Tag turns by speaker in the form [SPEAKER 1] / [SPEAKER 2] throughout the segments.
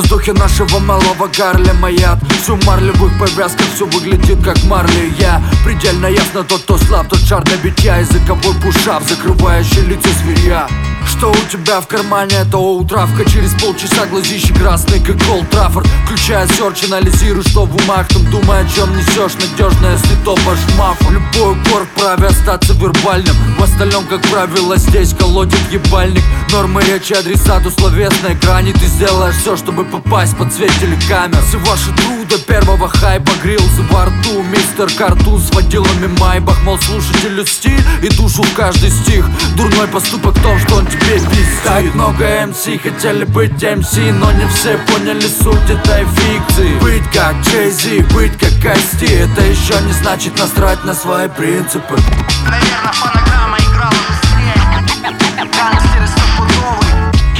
[SPEAKER 1] воздухе нашего малого Гарлема яд. Всю в марлевых повязках, все выглядит как марли. Я предельно ясно, тот, кто слаб, тот шар для битья. Языковой пушап, закрывающий лицо зверя. Что у тебя в кармане, это утравка. Через полчаса глазищи красный, как Олд Траффорд. Включая серч, анализируй, что в умах. Там думай, о чем несешь, надежно, если топаешь в мафу. Любой упор вправе остаться вербальным. В остальном, как правило, здесь колотит ебальник. Нормы речи, адресату словесной грани. Ты сделаешь все, чтобы попасть под свет телекамер. Все ваши труды первого хайпа грилсы во рту. Мистер Картун с водилами майбах. Мол, слушателю стиль и душу в каждый стих. Дурной поступок в том, что он тебе пиздит. Так много МС хотели быть МС, но не все поняли суть этой фикции. Быть как Джей-Зи, быть как Кости, это еще не значит насрать на свои принципы.
[SPEAKER 2] Наверное, фонограмма играла быстрее. Гангстеры стопудовые.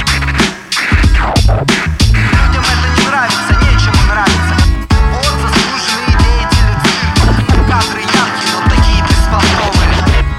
[SPEAKER 2] Людям это не нравится, нечему нравится. Вот заслуженные деятели цирка. Кадры яркие, но такие беспонтовые.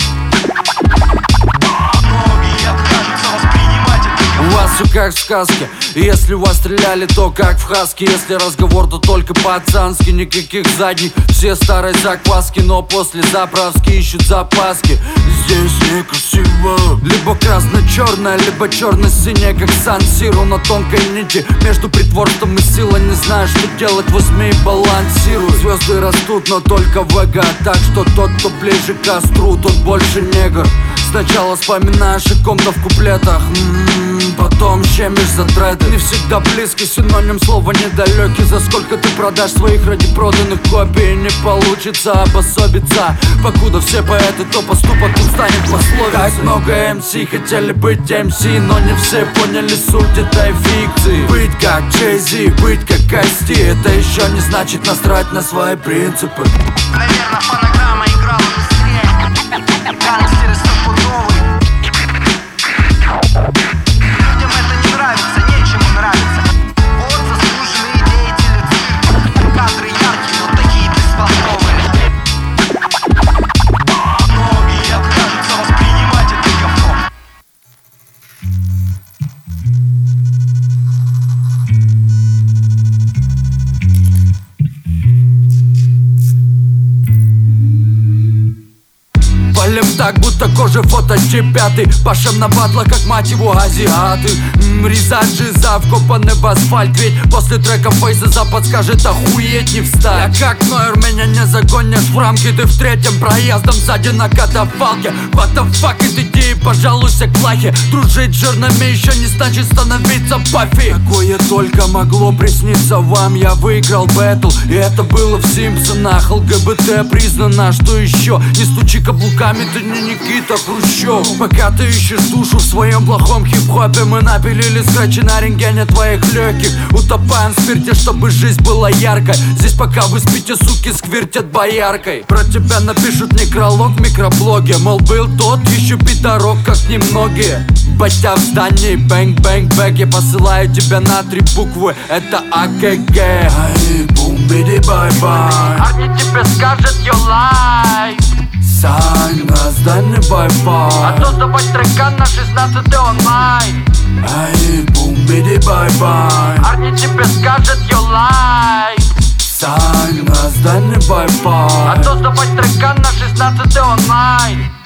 [SPEAKER 2] Многие откажутся воспринимать это.
[SPEAKER 1] У вас все как в сказке. И если вас стреляли, то как в Хаске. Если разговор, то только пацански. Никаких задних, все старые закваски. Но после заправки ищут запаски. Здесь некрасиво. Либо красно-черное, либо черно-синее, как Сан-Сиро на тонкой нити. Между притворством и силой не знаю, что делать, возьми и балансируй. Звезды растут, но только в эго. Так что тот, кто ближе к костру, тот больше негр. Сначала вспоминаешь о ком-то в куплетах, потом щемишь за треды. Не всегда близкий синоним слова недалекий. За сколько ты продашь своих ради проданных копий? Не получится обособиться. Покуда все поэты, то поступок тут станет пословицей. Так много МС хотели быть МС, но не все поняли суть этой фикции. Быть как Джей-Зи, быть как Кости, это еще не значит насрать на свои принципы.
[SPEAKER 2] Наверное, фонограмма играла быстрее. Гангстеры стопудовые. Людям это не нравится, нечему нравится. Вот заслуженные деятели цирка. Кадры яркие, но такие беспонтовые. Многие откажутся воспринимать это говно.
[SPEAKER 1] Палим так, будто кожа фототип пятый. Пашем на батлах, как мать его азиаты. Резать жиза, вкопаны в асфальт. Ведь после трека Фейса Запад скажет охуеть не встать. Я как Нойер, меня не загонишь в рамки. Ты в третьем проездом сзади на катафалке. What the fuck, иди и пожалуйся к плахе. Дружить с жирными еще не значит становиться Паффи. Такое только могло присниться вам. Я выиграл бэтл, и это было в Симпсонах. ЛГБТ признано, что еще? Не стучи каблуками, ты не Никита Хрущев. Пока ты ищешь душу в своем плохом хип-хопе, мы напилили скрачи на рентгене твоих легких. Утопаем в спирте, чтобы жизнь была яркой. Здесь пока вы спите, суки сквиртят бояркой. Про тебя напишут некролог в микроблоге. Мол, был тот еще пидорок, как немногие. Батя в здании, бэнг-бэнг-бэг. Я посылаю тебя на 3 буквы, это АКГ. Ай, бум-биди-бай-бай.
[SPEAKER 2] Арни тебе скажет you like.
[SPEAKER 1] Сань, на здании бай-бай.
[SPEAKER 2] А то сдавать трека на 16 онлайн.
[SPEAKER 1] Ай, бум-биди-бай-бай.
[SPEAKER 2] Арни тебе скажет you like.
[SPEAKER 1] Сань, на здании бай-бай.
[SPEAKER 2] А то сдавать трека на 16 онлайн.